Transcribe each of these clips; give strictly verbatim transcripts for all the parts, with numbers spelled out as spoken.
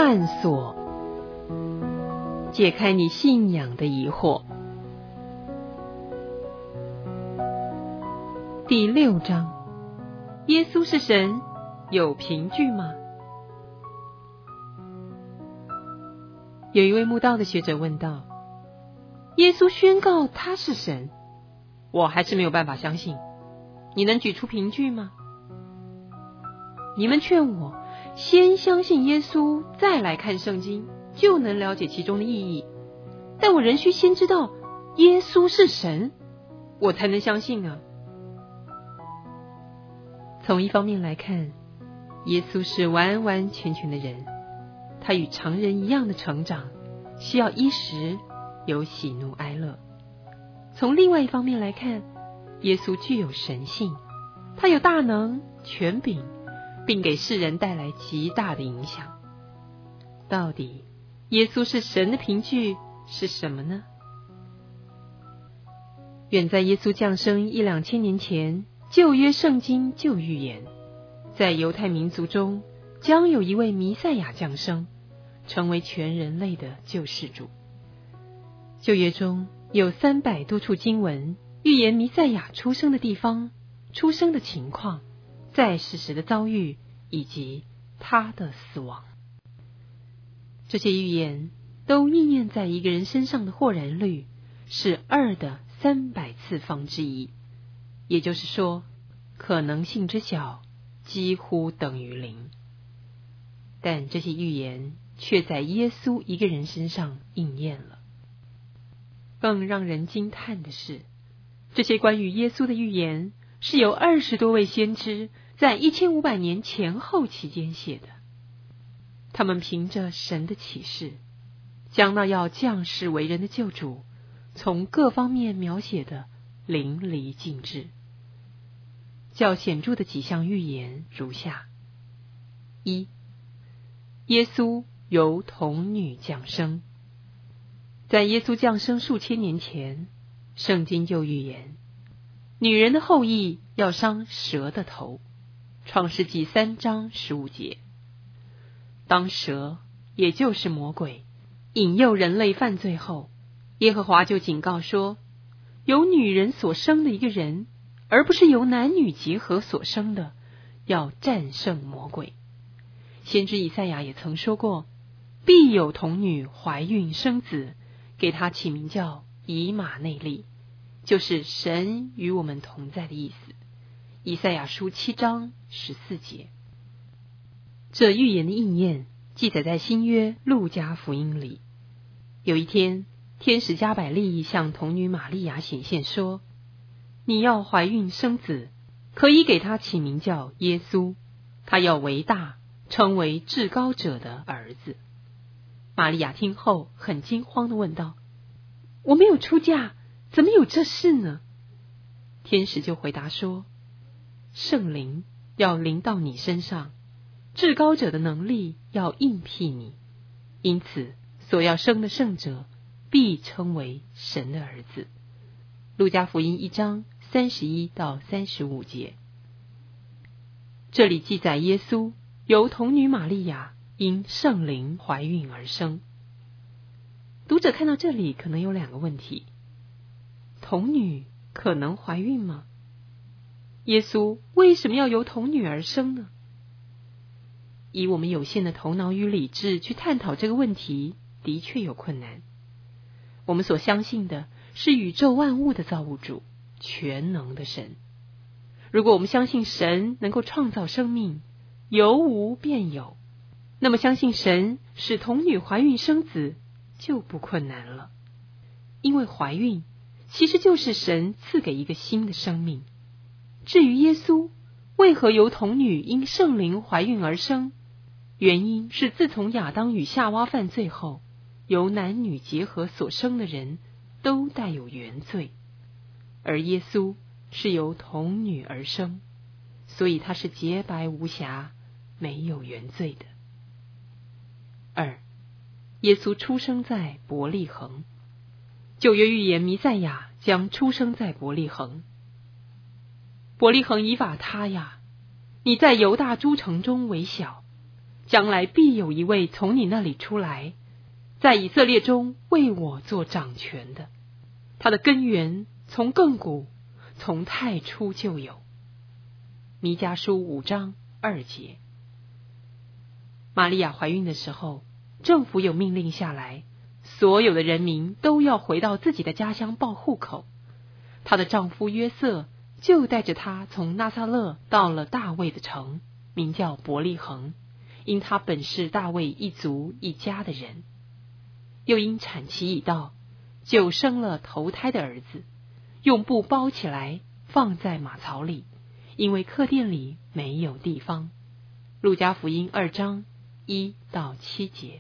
万锁，解开你信仰的疑惑。第六章，耶稣是神，有凭据吗？有一位慕道的学者问道，耶稣宣告他是神，我还是没有办法相信，你能举出凭据吗？你们劝我先相信耶稣，再来看圣经，就能了解其中的意义，但我仍需先知道耶稣是神，我才能相信啊。从一方面来看，耶稣是完完全全的人，他与常人一样的成长，需要衣食，有喜怒哀乐。从另外一方面来看，耶稣具有神性，他有大能、权柄，并给世人带来极大的影响。到底耶稣是神的凭据是什么呢？远在耶稣降生一两千年前，旧约圣经就预言，在犹太民族中将有一位弥赛亚降生，成为全人类的救世主。旧约中有三百多处经文预言弥赛亚出生的地方、出生的情况、在世时的遭遇以及他的死亡。这些预言都应验在一个人身上的或然率是二的三百次方之一，也就是说，可能性之小几乎等于零。但这些预言却在耶稣一个人身上应验了。更让人惊叹的是，这些关于耶稣的预言是由二十多位先知在一千五百年前后期间写的。他们凭着神的启示，将那要降世为人的救主从各方面描写的淋漓尽致。较显著的几项预言如下：一、耶稣由童女降生。在耶稣降生数千年前，圣经就预言，女人的后裔要伤蛇的头。创世纪三章十五节。当蛇，也就是魔鬼，引诱人类犯罪后，耶和华就警告说，由女人所生的一个人，而不是由男女结合所生的，要战胜魔鬼。先知以赛亚也曾说过，必有童女怀孕生子，给他起名叫以马内利，就是神与我们同在的意思。以赛亚书七章十四节。这预言的应验记载在新约路加福音里。有一天，天使加百利向童女玛利亚显现说，你要怀孕生子，可以给他起名叫耶稣，他要为大，称为至高者的儿子。玛利亚听后很惊慌地问道，我没有出嫁，怎么有这事呢？天使就回答说，圣灵要临到你身上，至高者的能力要应庇你，因此所要生的圣者必称为神的儿子。路加福音一章三十一到三十五节。这里记载耶稣由童女玛利亚因圣灵怀孕而生。读者看到这里可能有两个问题：童女可能怀孕吗？耶稣为什么要由童女而生呢？以我们有限的头脑与理智去探讨这个问题，的确有困难。我们所相信的是宇宙万物的造物主，全能的神。如果我们相信神能够创造生命，由无变有，那么相信神使童女怀孕生子就不困难了。因为怀孕其实就是神赐给一个新的生命。至于耶稣为何由童女因圣灵怀孕而生，原因是自从亚当与夏娃犯罪后，由男女结合所生的人都带有原罪，而耶稣是由童女而生，所以他是洁白无瑕，没有原罪的。二、耶稣出生在伯利恒。旧约预言弥赛亚将出生在伯利恒。伯利恒以法他呀，你在犹大诸城中为小， 将来必有一位从你那里出来，在以色列中为我做掌权的。他的根源从亘古，从太初就有。弥迦书五章二节。玛利亚怀孕的时候，政府有命令下来，所有的人民都要回到自己的家乡报户口。她的丈夫约瑟就带着她从拿撒勒到了大卫的城，名叫伯利恒，因他本是大卫一族一家的人。又因产期已到，就生了头胎的儿子，用布包起来，放在马槽里，因为客店里没有地方。路加福音二章一到七节。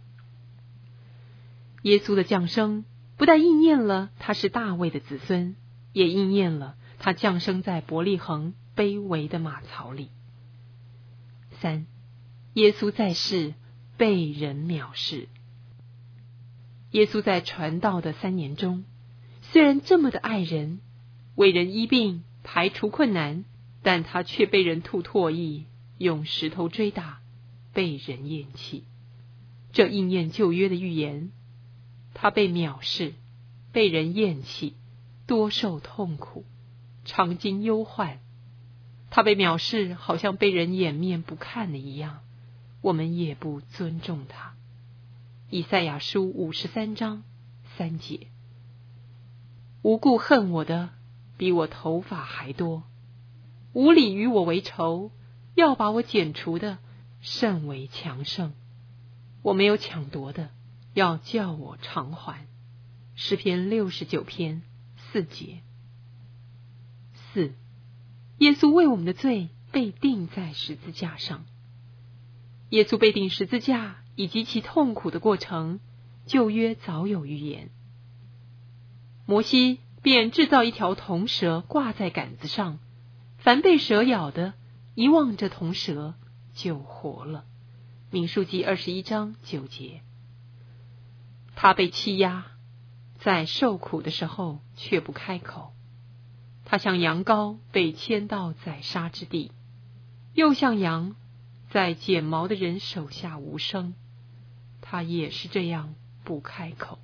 耶稣的降生不但应验了他是大卫的子孙，也应验了他降生在伯利恒卑微的马槽里。三，耶稣在世被人藐视。耶稣在传道的三年中，虽然这么的爱人，为人医病，排除困难，但他却被人吐唾液，用石头追打，被人厌弃。这应验旧约的预言，他被藐视，被人厌弃，多受痛苦，常经忧患。他被藐视，好像被人掩面不看的一样，我们也不尊重他。以赛亚书五十三章三节。无故恨我的，比我头发还多；无理与我为仇，要把我剪除的，甚为强盛。我没有抢夺的，要叫我偿还。诗篇六十九篇四节。四，耶稣为我们的罪被钉在十字架上。耶稣被钉十字架以及其痛苦的过程，旧约早有预言。摩西便制造一条铜蛇挂在杆子上，凡被蛇咬的，一望着铜蛇就活了。民数记二十一章九节。他被欺压，在受苦的时候却不开口。他像羊羔被牵到宰杀之地，又像羊在剪毛的人手下无声，他也是这样不开口。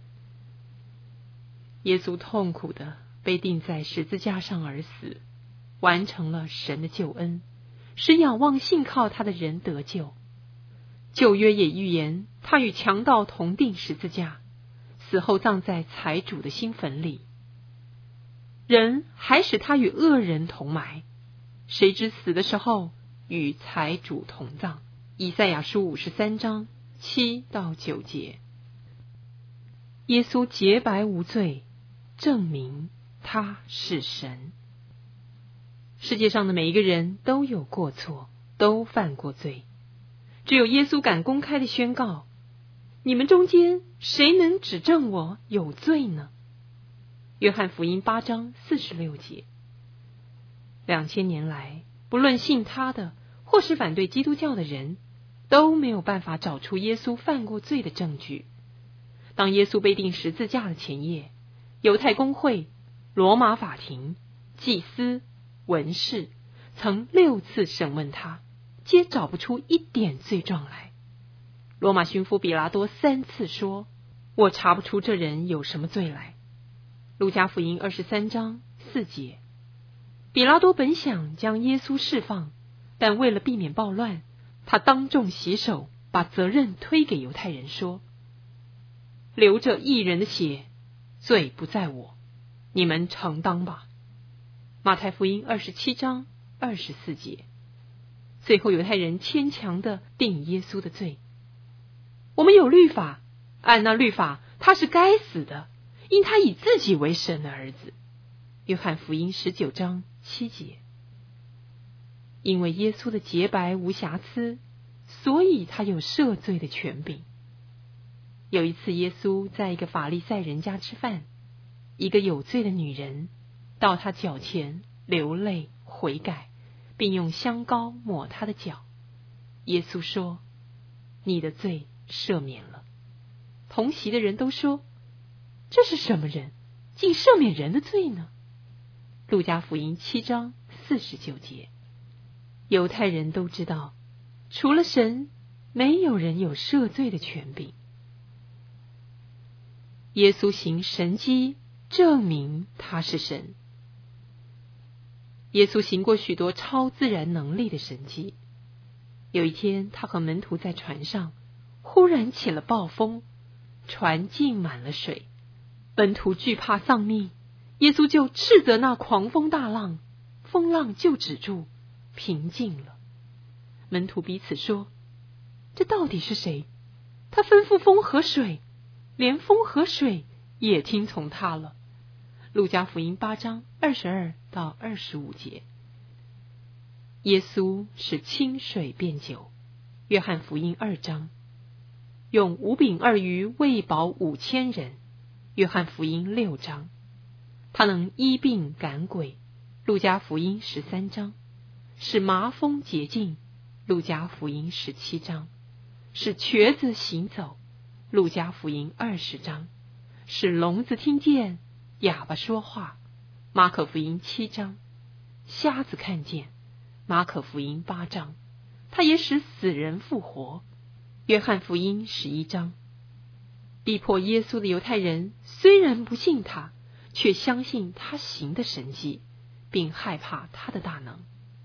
耶稣痛苦的被钉在十字架上而死，完成了神的救恩，使仰望信靠他的人得救。旧约也预言他与强盗同钉十字架，死后葬在财主的新坟里。人还使他与恶人同埋，谁知死的时候与财主同葬。以赛亚书五十三章七到九节。耶稣洁白无罪，证明他是神。世界上的每一个人都有过错，都犯过罪，只有耶稣敢公开的宣告：你们中间谁能指证我有罪呢？约翰福音八章四十六节。两千年来，不论信他的或是反对基督教的人，都没有办法找出耶稣犯过罪的证据。当耶稣被钉十字架的前夜，犹太公会、罗马法庭、祭司、文士曾六次审问他，皆找不出一点罪状来。罗马巡抚比拉多三次说：我查不出这人有什么罪来。路加福音二十三章四节。比拉多本想将耶稣释放，但为了避免暴乱，他当众洗手，把责任推给犹太人，说：流着义人的血，罪不在我，你们承当吧。马太福音二十七章二十四节。最后犹太人牵强地定耶稣的罪。我们有律法，按那律法他是该死的，因他以自己为神的儿子。约翰福音十九章七节。因为耶稣的洁白无瑕疵，所以他有赦罪的权柄。有一次耶稣在一个法利赛人家吃饭，一个有罪的女人到他脚前流泪悔改，并用香膏抹他的脚。耶稣说：你的罪赦免了。同席的人都说：这是什么人，竟赦免人的罪呢？路加福音七章四十九节。犹太人都知道， 除了神，没有人有赦罪的权柄。耶稣行神迹，证明他是神。耶稣行过许多超自然能力的神迹。有一天，他和门徒在船上，忽然起了暴风，船浸满了水，门徒惧怕丧命，耶稣就斥责那狂风大浪，风浪就止住，平静了。门徒彼此说：这到底是谁？他吩咐风和水，连风和水也听从他了。路加福音八章二十二到二十五节。耶稣使清水变酒。约翰福音二章。用五饼二鱼喂饱五千人。约翰福音六章。他能医病赶鬼。路加福音十三章。使麻风洁净。路加福音十七章。使瘸子行走。路加福音二十章。使聋子听见，哑巴说话。马可福音七章。瞎子看见。马可福音八章。他也使死人复活。约翰福音十一章。逼迫耶稣的犹太人虽然不信他，却相信他行的神迹，并害怕他的大能。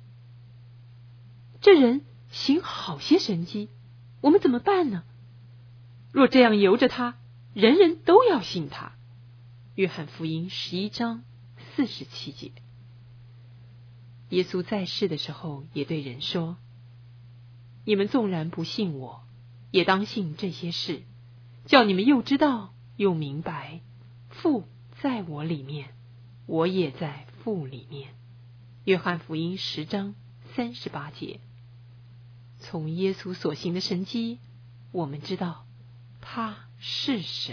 这人行好些神迹，我们怎么办呢？若这样由着他，人人都要信他。约翰福音十一章四十七节。耶稣在世的时候也对人说：你们纵然不信我，也当信这些事，叫你们又知道又明白，父在我里面，我也在父里面。约翰福音十章三十八节。从耶稣所行的神迹，我们知道他是神。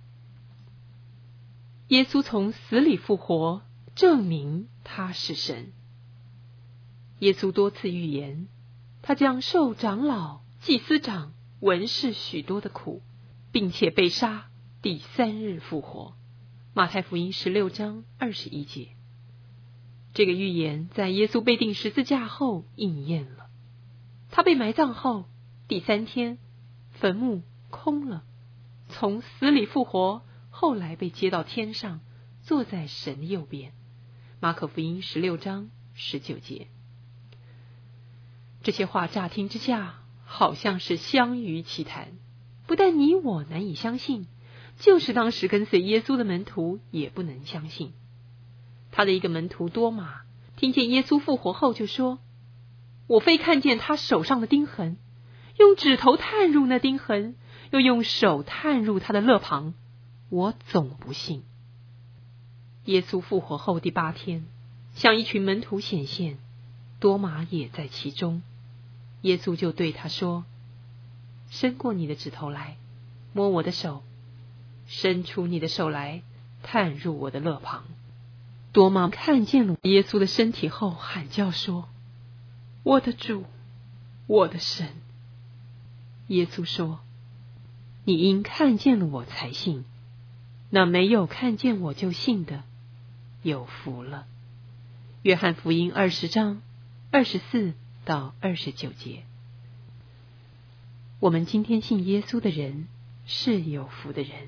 耶稣从死里复活，证明他是神。耶稣多次预言，他将受长老、祭司长、文士许多的苦，并且被杀，第三日复活。马太福音十六章二十一节。这个预言在耶稣被钉十字架后应验了。他被埋葬后，第三天，坟墓空了，从死里复活，后来被接到天上，坐在神的右边。马可福音十六章十九节。这些话乍听之下，好像是相鱼奇谈，不但你我难以相信，就是当时跟随耶稣的门徒也不能相信。他的一个门徒多马，听见耶稣复活后就说：我非看见他手上的钉痕，用指头探入那钉痕，又用手探入他的肋旁，我总不信。耶稣复活后第八天，向一群门徒显现，多马也在其中。耶稣就对他说：伸过你的指头来，摸我的手，伸出你的手来，探入我的肋旁。多马看见了耶稣的身体后，喊叫说：我的主，我的神。耶稣说：你因看见了我才信，那没有看见我就信的，有福了。约翰福音二十章二十四到二十九节。我们今天信耶稣的人是有福的人。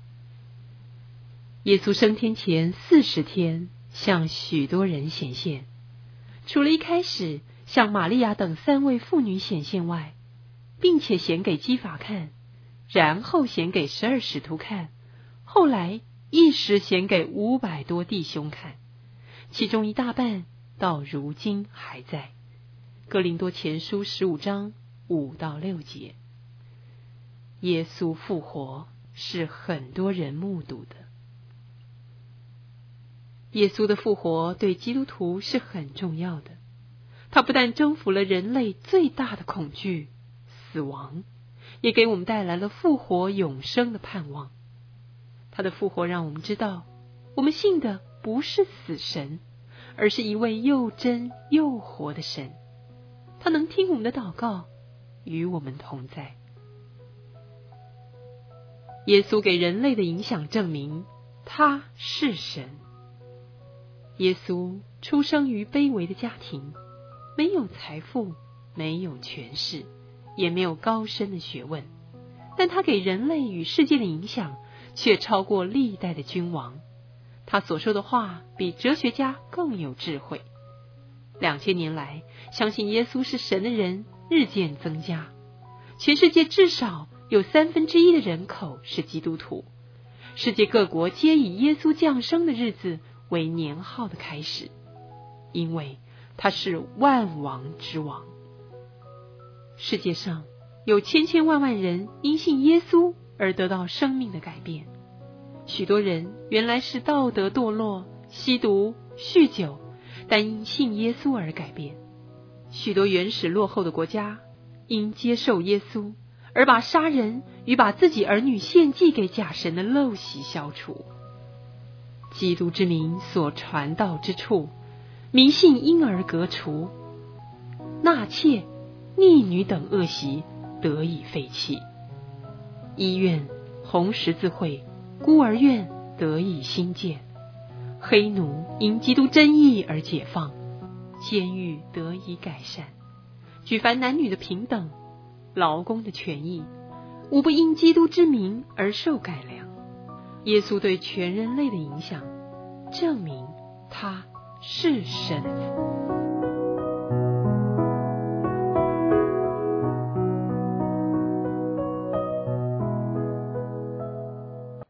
耶稣升天前四十天向许多人显现，除了一开始向玛利亚等三位妇女显现外，并且显给基法看，然后显给十二使徒看，后来一时显给五百多弟兄看，其中一大半到如今还在。哥林多前书十五章五到六节。耶稣复活是很多人目睹的。耶稣的复活对基督徒是很重要的，他不但征服了人类最大的恐惧死亡，也给我们带来了复活永生的盼望。他的复活让我们知道，我们信的不是死神，而是一位又真又活的神，他能听我们的祷告，与我们同在。耶稣给人类的影响证明他是神。耶稣出生于卑微的家庭，没有财富， 没有权势，也没有高深的学问，但他给人类与世界的影响却超过历代的君王。他所说的话比哲学家更有智慧。两千年来，相信耶稣是神的人日渐增加，全世界至少有三分之一的人口是基督徒。世界各国皆以耶稣降生的日子为年号的开始，因为他是万王之王。世界上有千千万万人因信耶稣而得到生命的改变。许多人原来是道德堕落、吸毒、酗酒，但因信耶稣而改变。许多原始落后的国家因接受耶稣而把杀人与把自己儿女献祭给假神的陋习消除。基督之名所传道之处，迷信因而革除，纳妾、逆女等恶习得以废弃。医院、红十字会、孤儿院得以兴建，黑奴因基督真义而解放，监狱得以改善，举凡男女的平等、劳工的权益，无不因基督之名而受改良。耶稣对全人类的影响，证明他是神。